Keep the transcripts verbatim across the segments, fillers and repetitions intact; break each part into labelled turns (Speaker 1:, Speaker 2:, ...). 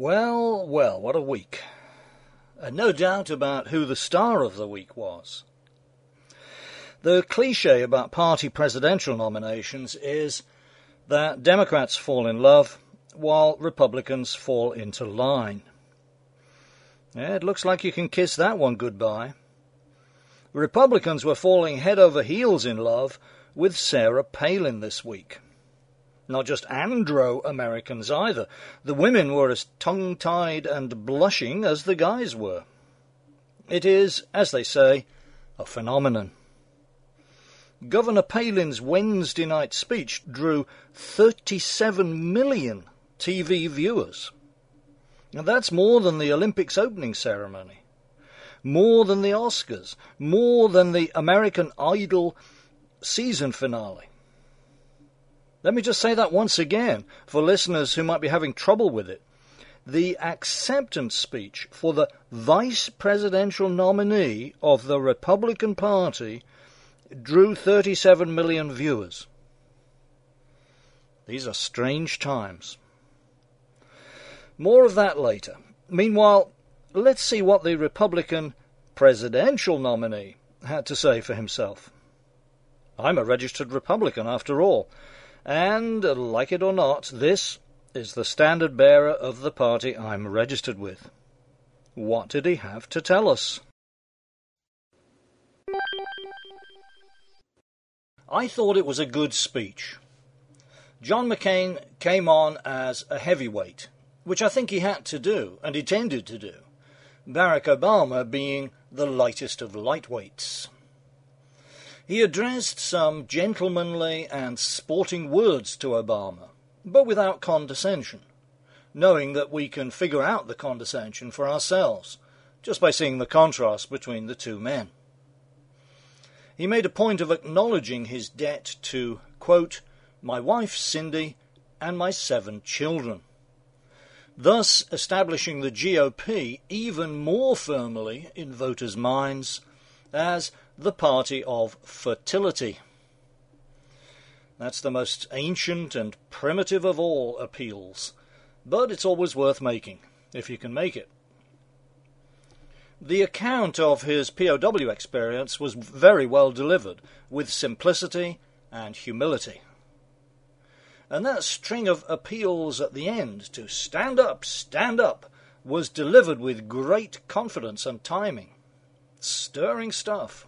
Speaker 1: Well, well, what a week. And no doubt about who the star of the week was. The cliché about party presidential nominations is that Democrats fall in love while Republicans fall into line. Yeah, it looks like you can kiss that one goodbye. Republicans were falling head over heels in love with Sarah Palin this week. Not just Andro-Americans either. The women were as tongue-tied and blushing as the guys were. It is, as they say, a phenomenon. Governor Palin's Wednesday night speech drew thirty-seven million T V viewers. Now that's more than the Olympics opening ceremony, more than the Oscars, more than the American Idol season finale. Let me just say that once again for listeners who might be having trouble with it. The acceptance speech for the vice presidential nominee of the Republican Party drew thirty-seven million viewers. These are strange times. More of that later. Meanwhile, let's see what the Republican presidential nominee had to say for himself. I'm a registered Republican after all. And, like it or not, this is the standard bearer of the party I'm registered with. What did he have to tell us? I thought it was a good speech. John McCain came on as a heavyweight, which I think he had to do, and intended to do, Barack Obama being the lightest of lightweights. He addressed some gentlemanly and sporting words to Obama, but without condescension, knowing that we can figure out the condescension for ourselves, just by seeing the contrast between the two men. He made a point of acknowledging his debt to, quote, my wife Cindy and my seven children, thus establishing the G O P even more firmly in voters' minds as the party of fertility. That's the most ancient and primitive of all appeals, but it's always worth making, if you can make it. The account of his P O W experience was very well delivered, with simplicity and humility. And that string of appeals at the end to stand up, stand up, was delivered with great confidence and timing. Stirring stuff.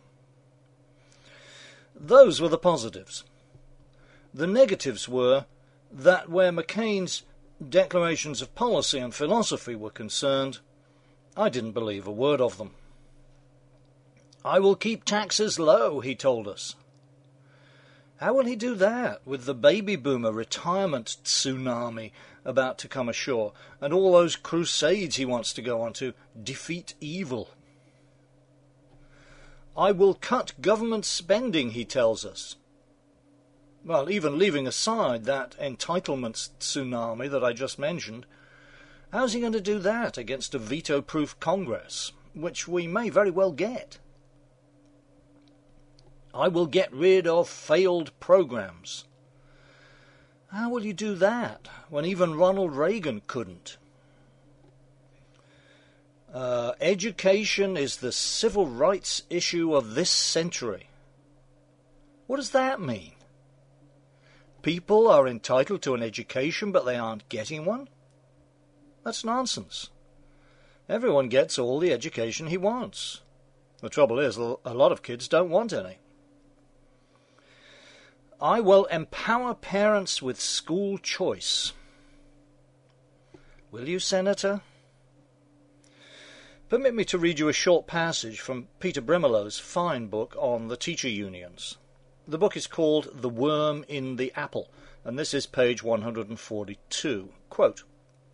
Speaker 1: Those were the positives. The negatives were that where McCain's declarations of policy and philosophy were concerned, I didn't believe a word of them. I will keep taxes low, he told us. How will he do that with the baby boomer retirement tsunami about to come ashore and all those crusades he wants to go on to defeat evil? I will cut government spending, he tells us. Well, even leaving aside that entitlements tsunami that I just mentioned, how's he going to do that against a veto-proof Congress, which we may very well get? I will get rid of failed programs. How will you do that when even Ronald Reagan couldn't? Uh, education is the civil rights issue of this century. What does that mean? People are entitled to an education, but they aren't getting one? That's nonsense. Everyone gets all the education he wants. The trouble is, a lot of kids don't want any. I will empower parents with school choice. Will you, Senator? Permit me to read you a short passage from Peter Brimelow's fine book on the teacher unions. The book is called The Worm in the Apple, and this is page one hundred forty-two. Quote,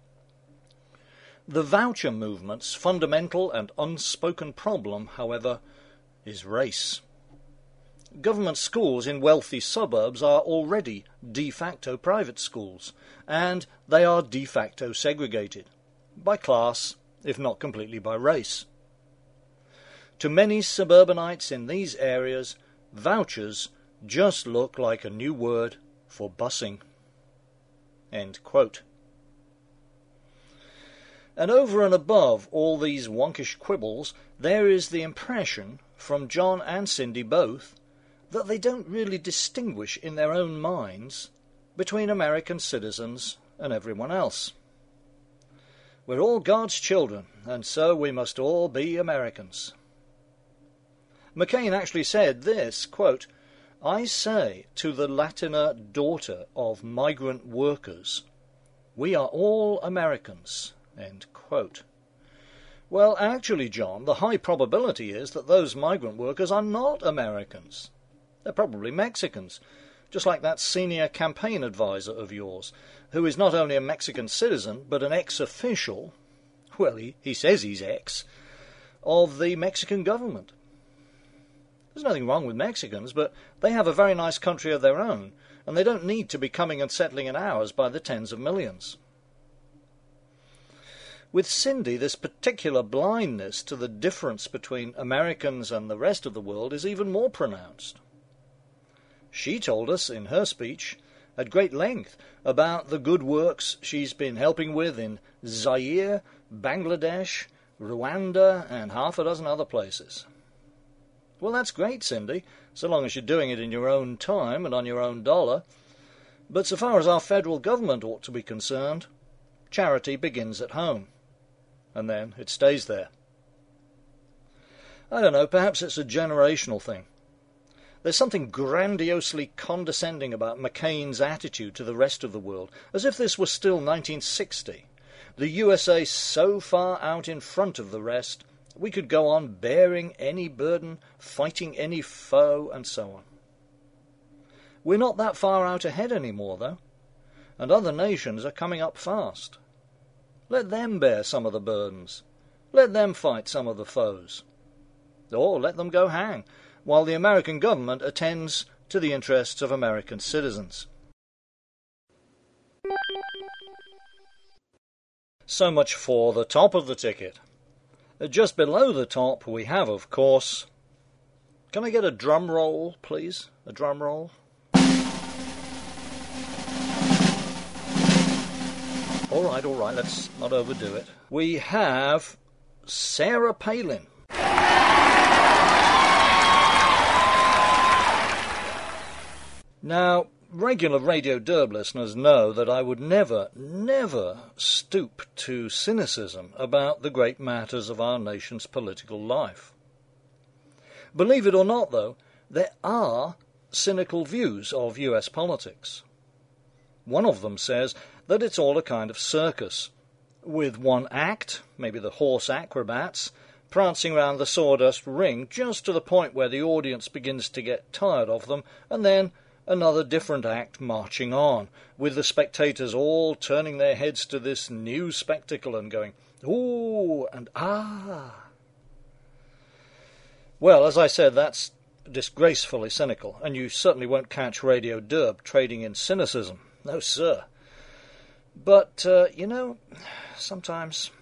Speaker 1: the voucher movement's fundamental and unspoken problem, however, is race. Government schools in wealthy suburbs are already de facto private schools, and they are de facto segregated, by class, if not completely by race. To many suburbanites in these areas, vouchers just look like a new word for busing. End quote. And over and above all these wonkish quibbles, there is the impression, from John and Cindy both, that they don't really distinguish in their own minds between American citizens and everyone else. We're all God's children, and so we must all be Americans. McCain actually said this, quote, "I say to the Latina daughter of migrant workers, we are all Americans," end quote. Well, actually, John, the high probability is that those migrant workers are not Americans. They're probably Mexicans, just like that senior campaign advisor of yours, who is not only a Mexican citizen, but an ex-official, well, he, he says he's ex, of the Mexican government. There's nothing wrong with Mexicans, but they have a very nice country of their own, and they don't need to be coming and settling in ours by the tens of millions. With Cindy, this particular blindness to the difference between Americans and the rest of the world is even more pronounced. She told us in her speech at great length about the good works she's been helping with in Zaire, Bangladesh, Rwanda, and half a dozen other places. Well, that's great, Cindy, so long as you're doing it in your own time and on your own dollar. But so far as our federal government ought to be concerned, charity begins at home, and then it stays there. I don't know, perhaps it's a generational thing. There's something grandiosely condescending about McCain's attitude to the rest of the world, as if this were still nineteen sixty. The U S A so far out in front of the rest, we could go on bearing any burden, fighting any foe, and so on. We're not that far out ahead anymore, though, and other nations are coming up fast. Let them bear some of the burdens. Let them fight some of the foes. Or let them go hang, while the American government attends to the interests of American citizens. So much for the top of the ticket. Just below the top we have, of course... Can I get a drum roll, please? A drum roll? All right, all right, let's not overdo it. We have Sarah Palin. Now, regular Radio Derb listeners know that I would never, never stoop to cynicism about the great matters of our nation's political life. Believe it or not, though, there are cynical views of U S politics. One of them says that it's all a kind of circus, with one act, maybe the horse acrobats, prancing round the sawdust ring just to the point where the audience begins to get tired of them, and then another different act marching on, with the spectators all turning their heads to this new spectacle and going, ooh, and ah. Well, as I said, that's disgracefully cynical, and you certainly won't catch Radio Derb trading in cynicism. No, sir. But, uh, you know, sometimes...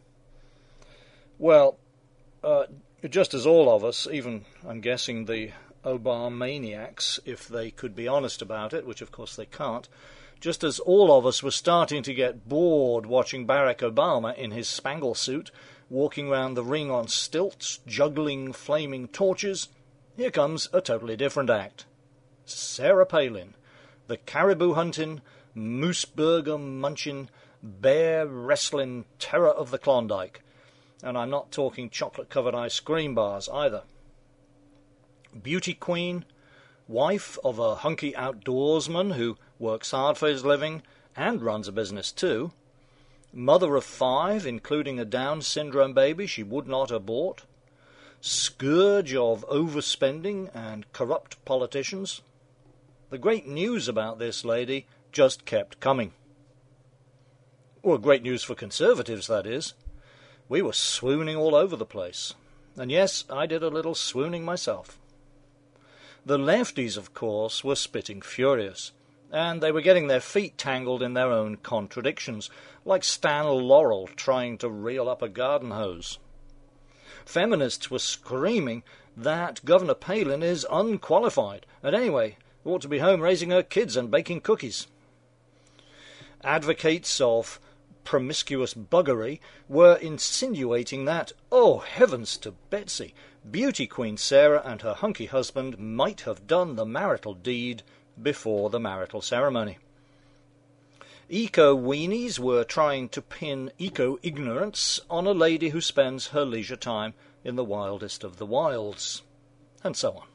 Speaker 1: Well, uh, just as all of us, even, I'm guessing, the Obama-maniacs, if they could be honest about it, which of course they can't, just as all of us were starting to get bored watching Barack Obama in his spangle suit, walking round the ring on stilts, juggling flaming torches, here comes a totally different act. Sarah Palin, the caribou-hunting, moose-burger-munching, bear-wrestling terror of the Klondike. And I'm not talking chocolate-covered ice cream bars either. Beauty queen, wife of a hunky outdoorsman who works hard for his living and runs a business too, mother of five, including a Down syndrome baby she would not abort, scourge of overspending and corrupt politicians. The great news about this lady just kept coming. Well, great news for Conservatives, that is. We were swooning all over the place. And yes, I did a little swooning myself. The lefties, of course, were spitting furious, and they were getting their feet tangled in their own contradictions, like Stan Laurel trying to reel up a garden hose. Feminists were screaming that Governor Palin is unqualified, and anyway, ought to be home raising her kids and baking cookies. Advocates of promiscuous buggery were insinuating that, oh heavens to Betsy, beauty queen Sarah and her hunky husband might have done the marital deed before the marital ceremony. Eco-weenies were trying to pin eco-ignorance on a lady who spends her leisure time in the wildest of the wilds, and so on.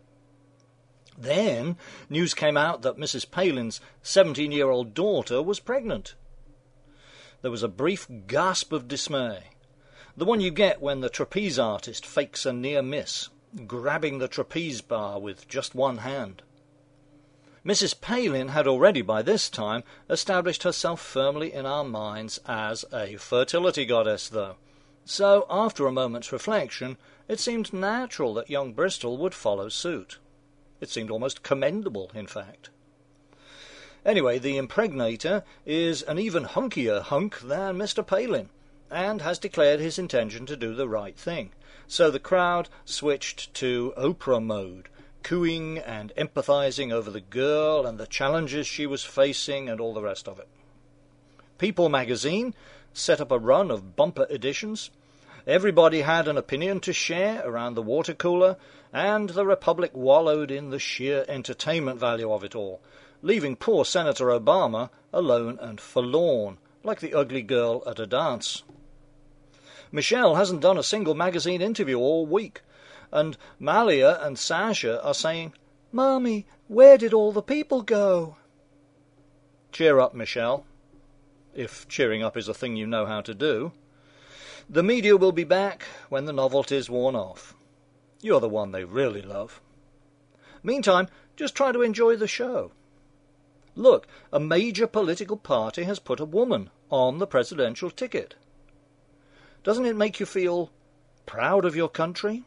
Speaker 1: Then news came out that Missus Palin's seventeen-year-old daughter was pregnant. There was a brief gasp of dismay, the one you get when the trapeze artist fakes a near miss, grabbing the trapeze bar with just one hand. Missus Palin had already by this time established herself firmly in our minds as a fertility goddess, though. So, after a moment's reflection, it seemed natural that young Bristol would follow suit. It seemed almost commendable, in fact. Anyway, the impregnator is an even hunkier hunk than Mister Palin, and has declared his intention to do the right thing. So the crowd switched to Oprah mode, cooing and empathizing over the girl and the challenges she was facing and all the rest of it. People magazine set up a run of bumper editions. Everybody had an opinion to share around the water cooler, and the Republic wallowed in the sheer entertainment value of it all, leaving poor Senator Obama alone and forlorn, like the ugly girl at a dance. Michelle hasn't done a single magazine interview all week, and Malia and Sasha are saying, "Mommy, where did all the people go?" Cheer up, Michelle, if cheering up is a thing you know how to do. The media will be back when the novelty's worn off. You're the one they really love. Meantime, just try to enjoy the show. Look, a major political party has put a woman on the presidential ticket. Doesn't it make you feel proud of your country?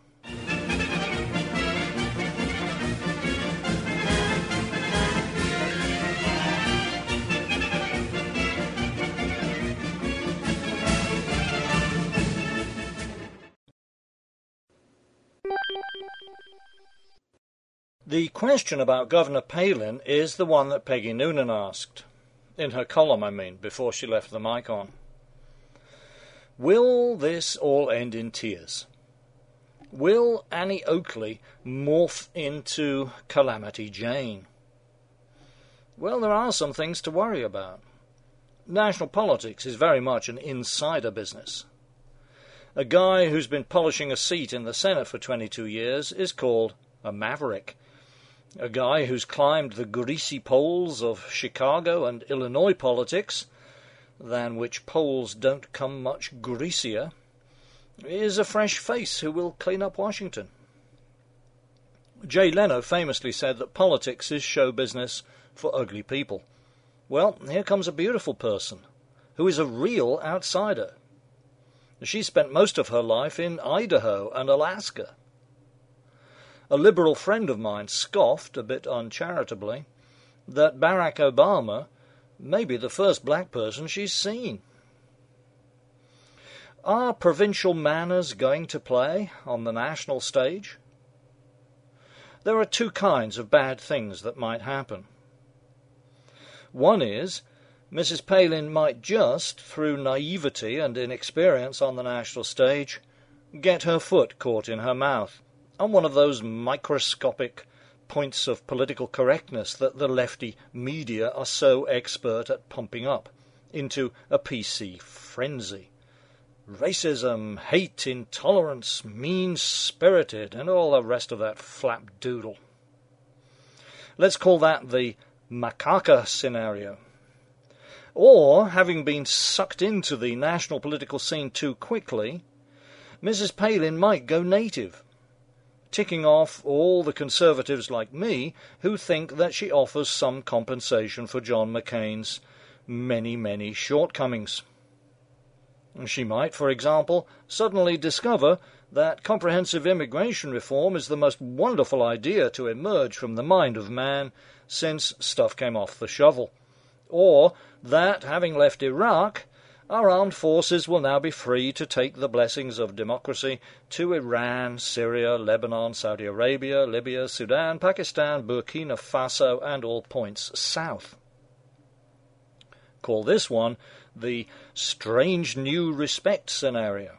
Speaker 1: The question about Governor Palin is the one that Peggy Noonan asked. In her column, I mean, before she left the mic on. Will this all end in tears? Will Annie Oakley morph into Calamity Jane? Well, there are some things to worry about. National politics is very much an insider business. A guy who's been polishing a seat in the Senate for twenty-two years is called a maverick. A guy who's climbed the greasy poles of Chicago and Illinois politics, than which poles don't come much greasier, is a fresh face who will clean up Washington. Jay Leno famously said that politics is show business for ugly people. Well, here comes a beautiful person, who is a real outsider. She spent most of her life in Idaho and Alaska. A liberal friend of mine scoffed, a bit uncharitably, that Barack Obama may be the first black person she's seen. Are provincial manners going to play on the national stage? There are two kinds of bad things that might happen. One is, Missus Palin might just, through naivety and inexperience on the national stage, get her foot caught in her mouth on one of those microscopic points of political correctness that the lefty media are so expert at pumping up into a P C frenzy. Racism, hate, intolerance, mean-spirited, and all the rest of that flapdoodle. Let's call that the macaca scenario. Or, having been sucked into the national political scene too quickly, Missus Palin might go native, ticking off all the conservatives like me who think that she offers some compensation for John McCain's many, many shortcomings. She might, for example, suddenly discover that comprehensive immigration reform is the most wonderful idea to emerge from the mind of man since stuff came off the shovel, or that, having left Iraq, our armed forces will now be free to take the blessings of democracy to Iran, Syria, Lebanon, Saudi Arabia, Libya, Sudan, Pakistan, Burkina Faso, and all points south. Call this one the strange new respect scenario.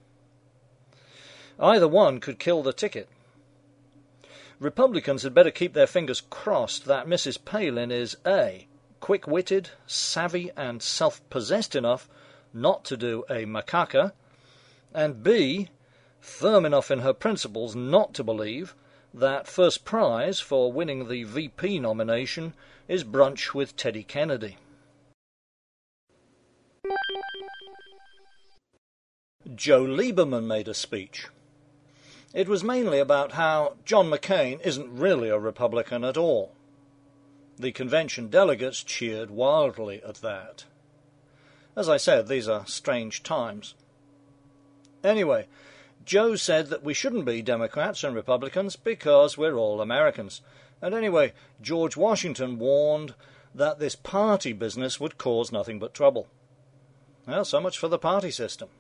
Speaker 1: Either one could kill the ticket. Republicans had better keep their fingers crossed that Missus Palin is A, quick-witted, savvy, and self-possessed enough not to do a macaca, and B, firm enough in her principles not to believe that first prize for winning the V P nomination is brunch with Teddy Kennedy. Joe Lieberman made a speech. It was mainly about how John McCain isn't really a Republican at all. The convention delegates cheered wildly at that. As I said, these are strange times. Anyway, Joe said that we shouldn't be Democrats and Republicans because we're all Americans. And anyway, George Washington warned that this party business would cause nothing but trouble. Well, so much for the party system.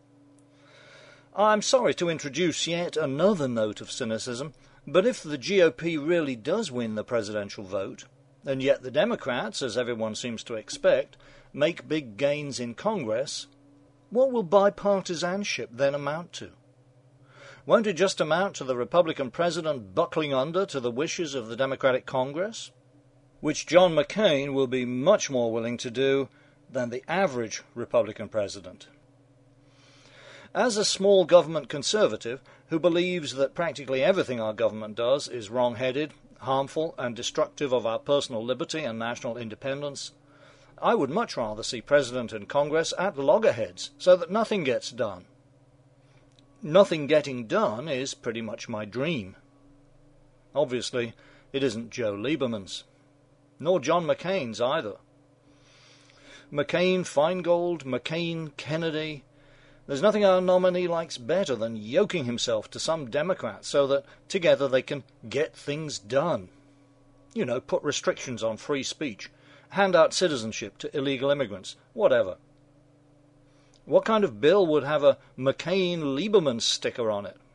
Speaker 1: I'm sorry to introduce yet another note of cynicism, but if the G O P really does win the presidential vote, and yet the Democrats, as everyone seems to expect, make big gains in Congress, what will bipartisanship then amount to? Won't it just amount to the Republican president buckling under to the wishes of the Democratic Congress? Which John McCain will be much more willing to do than the average Republican president. As a small government conservative who believes that practically everything our government does is wrong-headed, harmful, and destructive of our personal liberty and national independence, I would much rather see President and Congress at loggerheads so that nothing gets done. Nothing getting done is pretty much my dream. Obviously, it isn't Joe Lieberman's, nor John McCain's either. McCain, Feingold, McCain, Kennedy. There's nothing our nominee likes better than yoking himself to some Democrat so that together they can get things done. You know, put restrictions on free speech, hand out citizenship to illegal immigrants, whatever. What kind of bill would have a McCain-Lieberman sticker on it?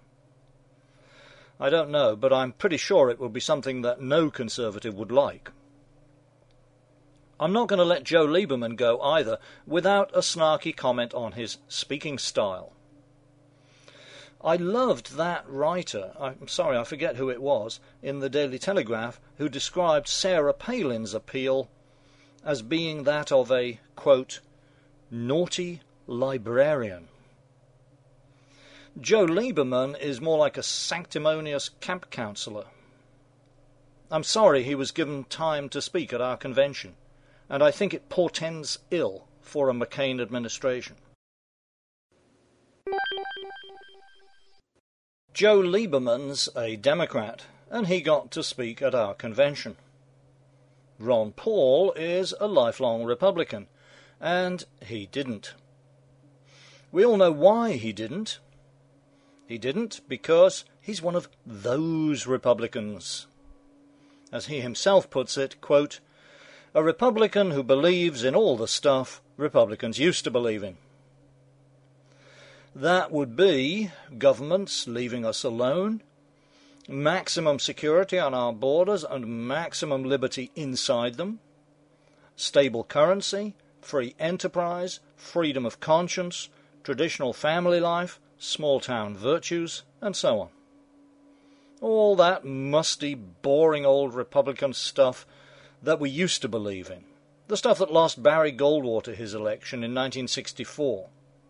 Speaker 1: I don't know, but I'm pretty sure it would be something that no conservative would like. I'm not going to let Joe Lieberman go either without a snarky comment on his speaking style. I loved that writer, I'm sorry I forget who it was, in the Daily Telegraph, who described Sarah Palin's appeal as being that of a, quote, naughty librarian. Joe Lieberman is more like a sanctimonious camp counselor. I'm sorry he was given time to speak at our convention, and I think it portends ill for a McCain administration. Joe Lieberman's a Democrat, and he got to speak at our convention. Ron Paul is a lifelong Republican, and he didn't. We all know why he didn't. He didn't because he's one of those Republicans. As he himself puts it, quote, a Republican who believes in all the stuff Republicans used to believe in. That would be governments leaving us alone, maximum security on our borders and maximum liberty inside them, stable currency, free enterprise, freedom of conscience, traditional family life, small-town virtues, and so on. All that musty, boring old Republican stuff that we used to believe in. The stuff that lost Barry Goldwater his election in nineteen sixty-four.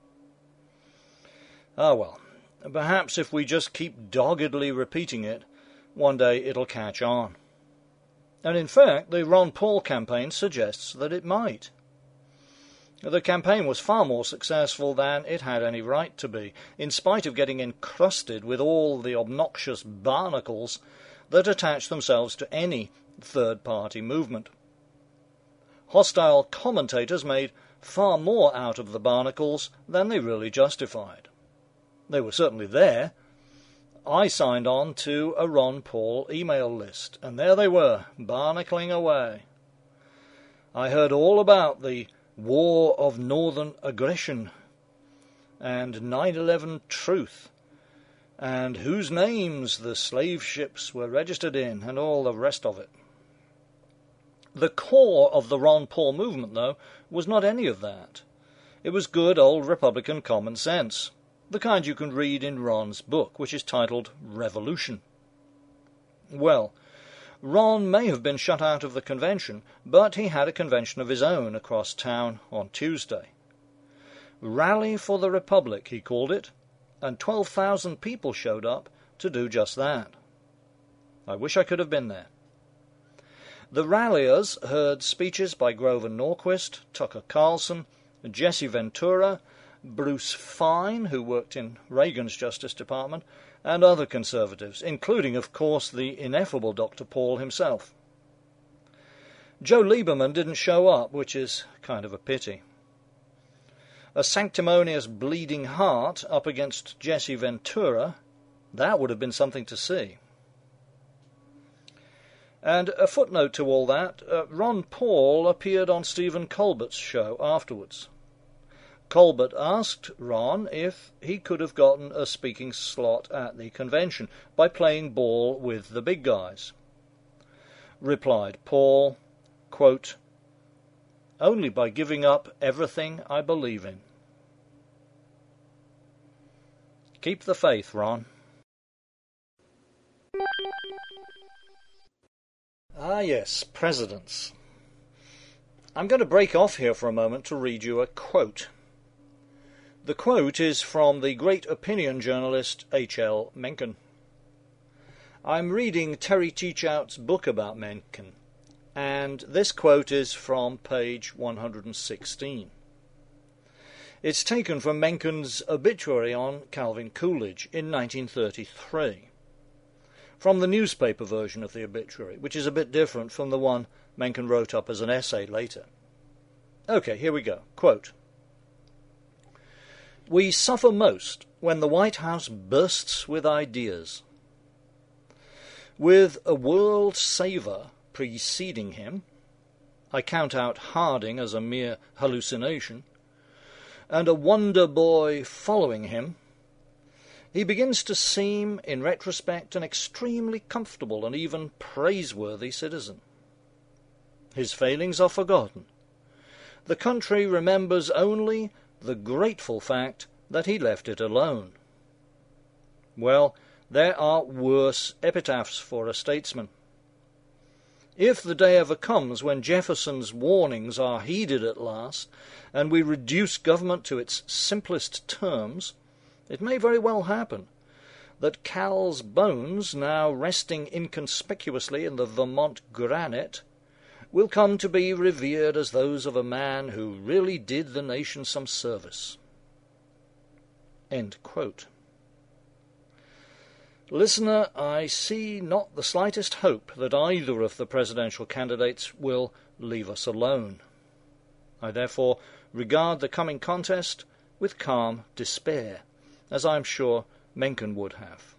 Speaker 1: Ah well, perhaps if we just keep doggedly repeating it, one day it'll catch on. And in fact, the Ron Paul campaign suggests that it might. The campaign was far more successful than it had any right to be, in spite of getting encrusted with all the obnoxious barnacles that attach themselves to any third-party movement. Hostile commentators made far more out of the barnacles than they really justified. They were certainly there. I signed on to a Ron Paul email list, and there they were, barnacling away. I heard all about the War of Northern Aggression, and nine eleven Truth, and whose names the slave ships were registered in, and all the rest of it. The core of the Ron Paul movement, though, was not any of that. It was good old Republican common sense, the kind you can read in Ron's book, which is titled Revolution. Well, Ron may have been shut out of the convention, but he had a convention of his own across town on Tuesday. Rally for the Republic, he called it, and twelve thousand people showed up to do just that. I wish I could have been there. The ralliers heard speeches by Grover Norquist, Tucker Carlson, Jesse Ventura, Bruce Fein, who worked in Reagan's Justice Department, and other conservatives, including, of course, the ineffable Doctor Paul himself. Joe Lieberman didn't show up, which is kind of a pity. A sanctimonious bleeding heart up against Jesse Ventura, that would have been something to see. And a footnote to all that, uh, Ron Paul appeared on Stephen Colbert's show afterwards. Colbert asked Ron if he could have gotten a speaking slot at the convention by playing ball with the big guys. Replied Paul, quote, "Only by giving up everything I believe in." Keep the faith, Ron. Ah yes, presidents. I'm going to break off here for a moment to read you a quote. The quote is from the great opinion journalist H L Mencken. I'm reading Terry Teachout's book about Mencken, and this quote is from page one hundred sixteen. It's taken from Mencken's obituary on Calvin Coolidge in nineteen thirty-three, from the newspaper version of the obituary, which is a bit different from the one Mencken wrote up as an essay later. Okay, here we go. Quote, "We suffer most when the White House bursts with ideas. With a world saver preceding him, I count out Harding as a mere hallucination, and a wonder boy following him, he begins to seem, in retrospect, an extremely comfortable and even praiseworthy citizen. His failings are forgotten. The country remembers only the grateful fact that he left it alone. Well, there are worse epitaphs for a statesman. If the day ever comes when Jefferson's warnings are heeded at last, and we reduce government to its simplest terms, it may very well happen that Cal's bones, now resting inconspicuously in the Vermont granite, will come to be revered as those of a man who really did the nation some service." End quote. Listener, I see not the slightest hope that either of the presidential candidates will leave us alone. I therefore regard the coming contest with calm despair, as I am sure Mencken would have.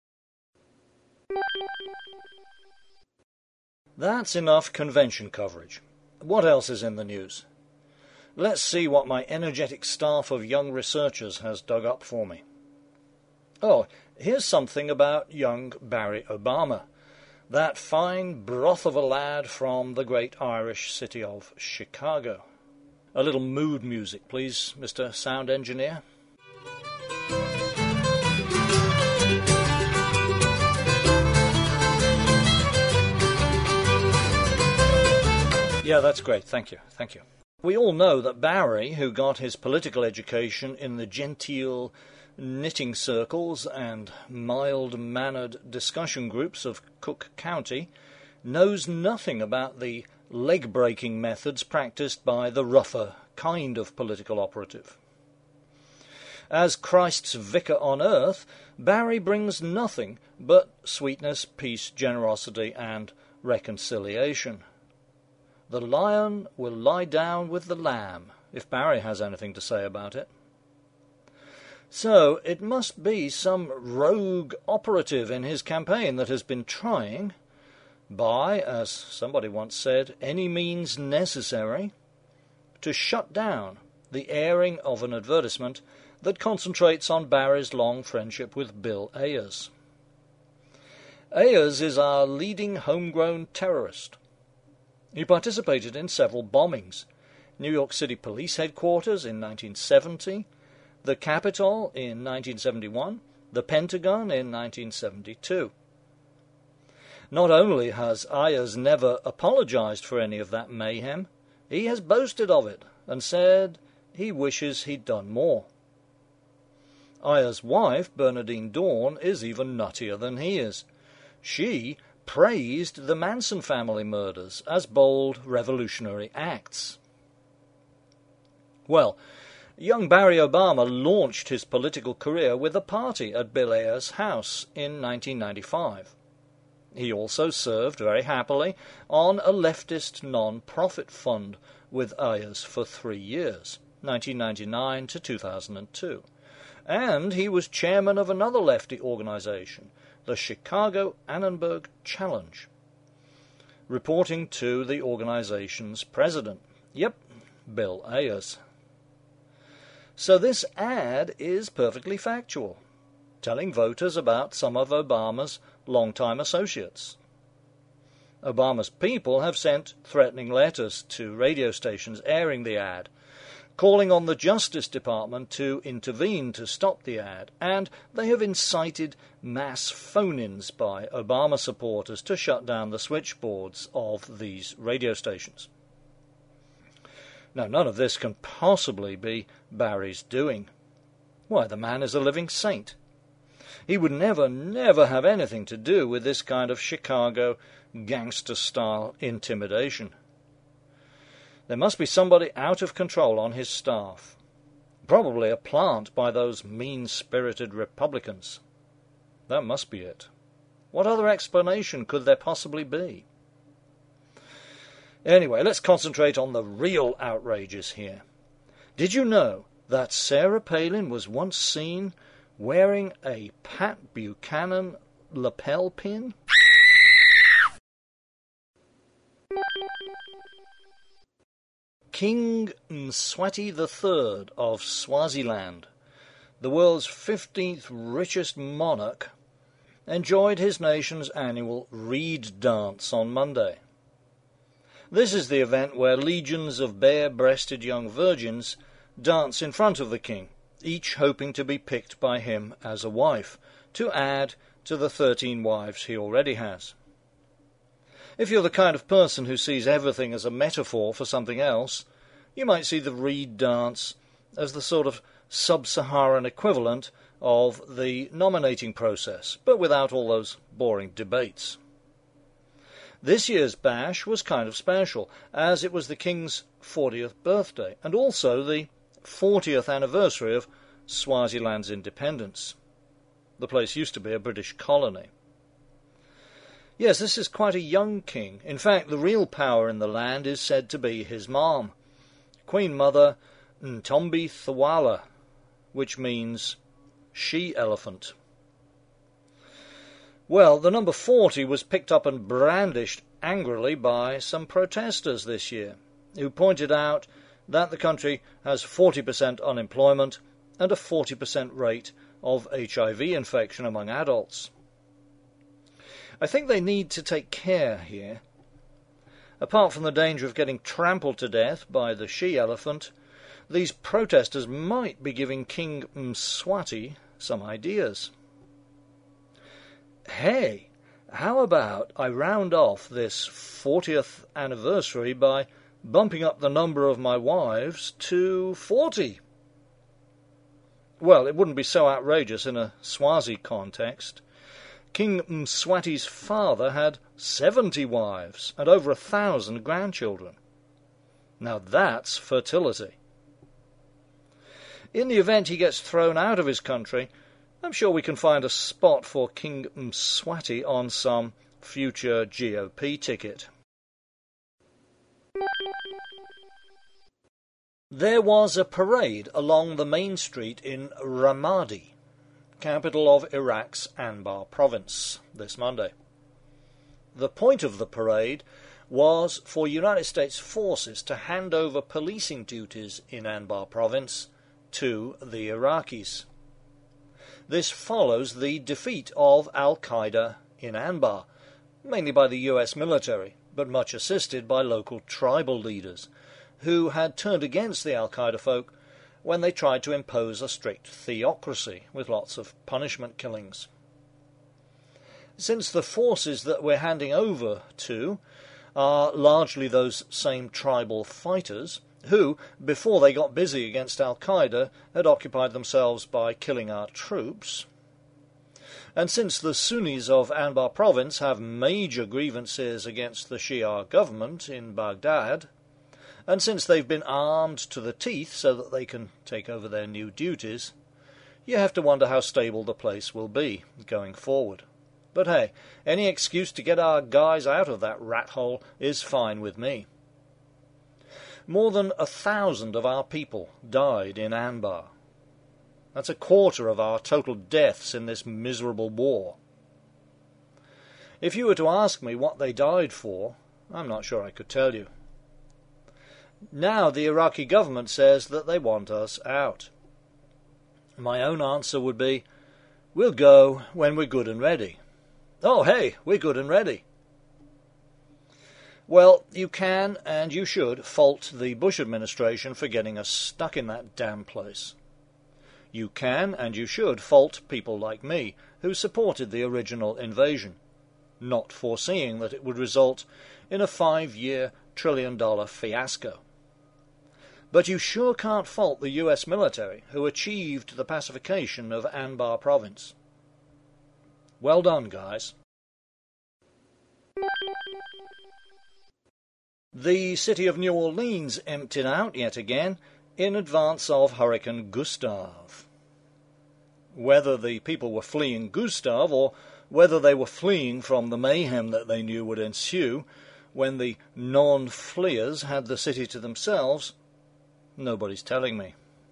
Speaker 1: That's enough convention coverage. What else is in the news? Let's see what my energetic staff of young researchers has dug up for me. Oh, here's something about young Barry Obama, that fine broth of a lad from the great Irish city of Chicago. A little mood music, please, Mister Sound Engineer. Yeah, that's great. Thank you. Thank you. We all know that Barry, who got his political education in the genteel knitting circles and mild-mannered discussion groups of Cook County, knows nothing about the leg-breaking methods practiced by the rougher kind of political operative. As Christ's vicar on earth, Barry brings nothing but sweetness, peace, generosity, and reconciliation. The lion will lie down with the lamb, if Barry has anything to say about it. So it must be some rogue operative in his campaign that has been trying, by, as somebody once said, any means necessary, to shut down the airing of an advertisement that concentrates on Barry's long friendship with Bill Ayers. Ayers is our leading homegrown terrorist. He participated in several bombings, New York City Police Headquarters in nineteen seventy, the Capitol in nineteen seventy-one, the Pentagon in nineteen seventy-two. Not only has Ayers never apologized for any of that mayhem, he has boasted of it and said he wishes he'd done more. Ayers' wife, Bernadine Dawn, is even nuttier than he is. She praised the Manson family murders as bold revolutionary acts. Well, young Barry Obama launched his political career with a party at Bill Ayers' house in nineteen ninety-five. He also served very happily on a leftist non-profit fund with Ayers for three years, nineteen ninety-nine to two thousand two, and he was chairman of another lefty organization, the Chicago Annenberg Challenge, reporting to the organization's president. Yep, Bill Ayers. So this ad is perfectly factual, telling voters about some of Obama's longtime associates. Obama's people have sent threatening letters to radio stations airing the ad, calling on the Justice Department to intervene to stop the ad, and they have incited mass phone-ins by Obama supporters to shut down the switchboards of these radio stations. Now, none of this can possibly be Barry's doing. Why, the man is a living saint. He would never, never have anything to do with this kind of Chicago gangster-style intimidation. There must be somebody out of control on his staff, probably a plant by those mean-spirited Republicans. That must be it. What other explanation could there possibly be? Anyway, let's concentrate on the real outrages here. Did you know that Sarah Palin was once seen wearing a Pat Buchanan lapel pin? King Mswati the Third of Swaziland, the world's fifteenth richest monarch, enjoyed his nation's annual Reed Dance on Monday. This is the event where legions of bare-breasted young virgins dance in front of the king, each hoping to be picked by him as a wife, to add to the thirteen wives he already has. If you're the kind of person who sees everything as a metaphor for something else, you might see the Reed Dance as the sort of sub-Saharan equivalent of the nominating process, but without all those boring debates. This year's bash was kind of special, as it was the King's fortieth birthday, and also the fortieth anniversary of Swaziland's independence. The place used to be a British colony. Yes, this is quite a young king. In fact, the real power in the land is said to be his mom, Queen Mother Ntombi Thawala, which means she-elephant. Well, the number forty was picked up and brandished angrily by some protesters this year, who pointed out that the country has forty percent unemployment and a forty percent rate of H I V infection among adults. I think they need to take care here. Apart from the danger of getting trampled to death by the she-elephant, these protesters might be giving King Mswati some ideas. Hey, how about I round off this fortieth anniversary by bumping up the number of my wives to forty? Well, it wouldn't be so outrageous in a Swazi context. King Mswati's father had seventy wives and over a thousand grandchildren. Now that's fertility. In the event he gets thrown out of his country, I'm sure we can find a spot for King Mswati on some future G O P ticket. There was a parade along the main street in Ramadi, capital of Iraq's Anbar province, this Monday. The point of the parade was for United States forces to hand over policing duties in Anbar province to the Iraqis. This follows the defeat of Al-Qaeda in Anbar, mainly by the U S military, but much assisted by local tribal leaders, who had turned against the Al-Qaeda folk when they tried to impose a strict theocracy with lots of punishment killings. Since the forces that we're handing over to are largely those same tribal fighters who, before they got busy against Al-Qaeda, had occupied themselves by killing our troops, and since the Sunnis of Anbar province have major grievances against the Shia government in Baghdad, and since they've been armed to the teeth so that they can take over their new duties, you have to wonder how stable the place will be going forward. But hey, any excuse to get our guys out of that rat hole is fine with me. More than a thousand of our people died in Anbar. That's a quarter of our total deaths in this miserable war. If you were to ask me what they died for, I'm not sure I could tell you. Now the Iraqi government says that they want us out. My own answer would be, we'll go when we're good and ready. Oh, hey, we're good and ready. Well, you can and you should fault the Bush administration for getting us stuck in that damn place. You can and you should fault people like me who supported the original invasion, not foreseeing that it would result in a five-year trillion-dollar fiasco. But you sure can't fault the U S military who achieved the pacification of Anbar province. Well done, guys. The city of New Orleans emptied out yet again in advance of Hurricane Gustav. Whether the people were fleeing Gustav or whether they were fleeing from the mayhem that they knew would ensue when the non-fleers had the city to themselves, nobody's telling me.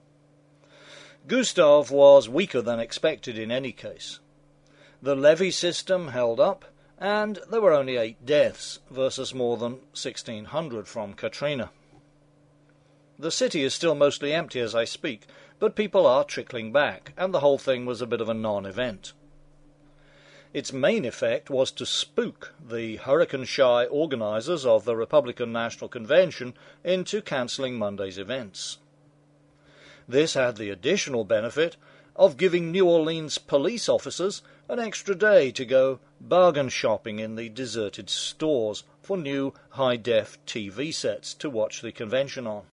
Speaker 1: Gustav was weaker than expected in any case. The levee system held up, and there were only eight deaths versus more than sixteen hundred from Katrina. The city is still mostly empty as I speak, but people are trickling back, and the whole thing was a bit of a non-event. Its main effect was to spook the hurricane-shy organisers of the Republican National Convention into cancelling Monday's events. This had the additional benefit of giving New Orleans police officers an extra day to go bargain shopping in the deserted stores for new high-def T V sets to watch the convention on.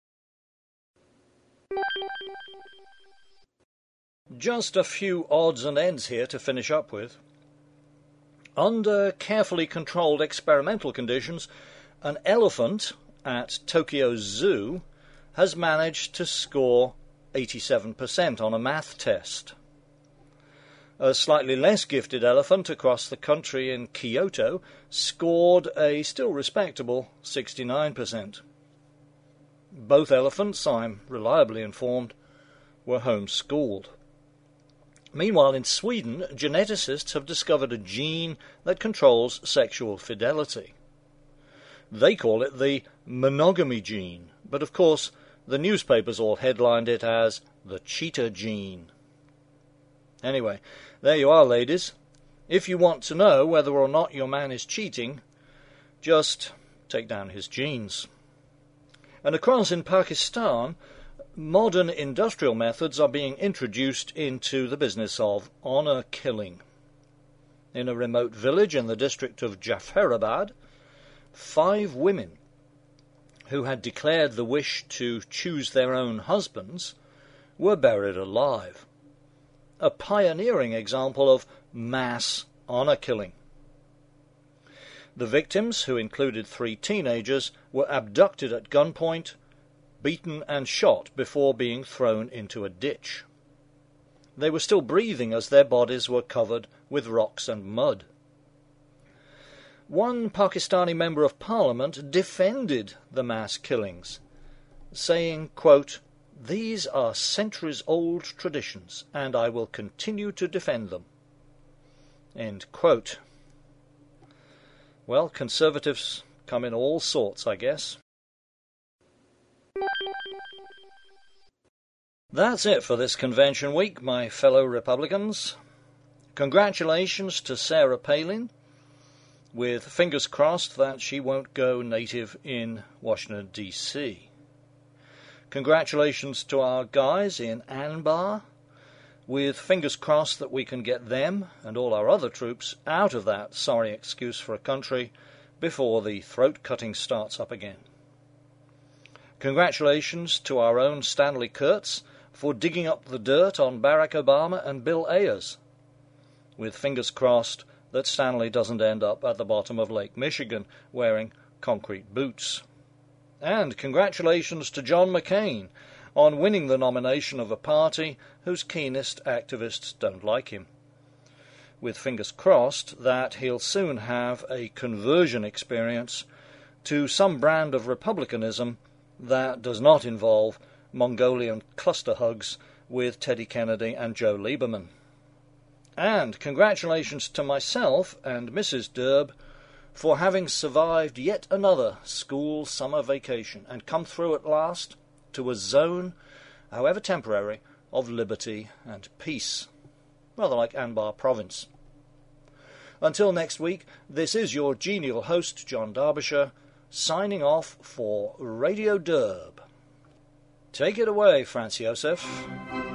Speaker 1: Just a few odds and ends here to finish up with. Under carefully controlled experimental conditions, an elephant at Tokyo Zoo has managed to score eighty-seven percent on a math test. A slightly less gifted elephant across the country in Kyoto scored a still respectable sixty-nine percent. Both elephants, I'm reliably informed, were homeschooled. Meanwhile, in Sweden, geneticists have discovered a gene that controls sexual fidelity. They call it the monogamy gene, but of course the newspapers all headlined it as the cheater gene. Anyway, there you are, ladies. If you want to know whether or not your man is cheating, just take down his genes. And across in Pakistan, modern industrial methods are being introduced into the business of honour killing. In a remote village in the district of Jafarabad, five women who had declared the wish to choose their own husbands were buried alive. A pioneering example of mass honour killing. The victims, who included three teenagers, were abducted at gunpoint, beaten and shot before being thrown into a ditch. They were still breathing as their bodies were covered with rocks and mud. One Pakistani member of parliament defended the mass killings, saying, quote, "These are centuries-old traditions, and I will continue to defend them." End quote. Well, conservatives come in all sorts, I guess. That's it for this convention week, my fellow Republicans. Congratulations to Sarah Palin, with fingers crossed that she won't go native in Washington, D C Congratulations to our guys in Anbar, with fingers crossed that we can get them and all our other troops out of that sorry excuse for a country before the throat-cutting starts up again. Congratulations to our own Stanley Kurtz for digging up the dirt on Barack Obama and Bill Ayers, with fingers crossed that Stanley doesn't end up at the bottom of Lake Michigan wearing concrete boots. And congratulations to John McCain on winning the nomination of a party whose keenest activists don't like him, with fingers crossed that he'll soon have a conversion experience to some brand of republicanism that does not involve Mongolian cluster hugs with Teddy Kennedy and Joe Lieberman. And congratulations to myself and Missus Derb for having survived yet another school summer vacation and come through at last to a zone, however temporary, of liberty and peace, rather like Anbar Province. Until next week, this is your genial host, John Derbyshire, signing off for Radio Derb. Take it away, Franz Josef.